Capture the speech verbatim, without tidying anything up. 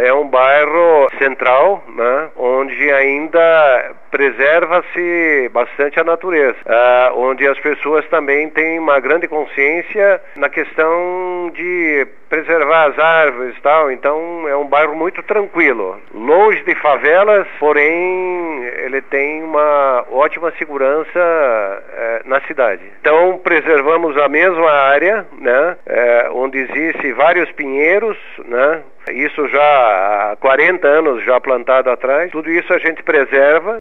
É um bairro central, né, onde ainda preserva-se bastante a natureza, uh, onde as pessoas também têm uma grande consciência na questão de preservar as árvores e tal. Então é um bairro muito tranquilo, longe de favelas, porém ele tem uma ótima segurança uh, na cidade. Então preservamos a mesma área, né, uh, onde existe vários pinheiros, né, isso já há quarenta anos já plantado atrás. Tudo isso a gente preserva.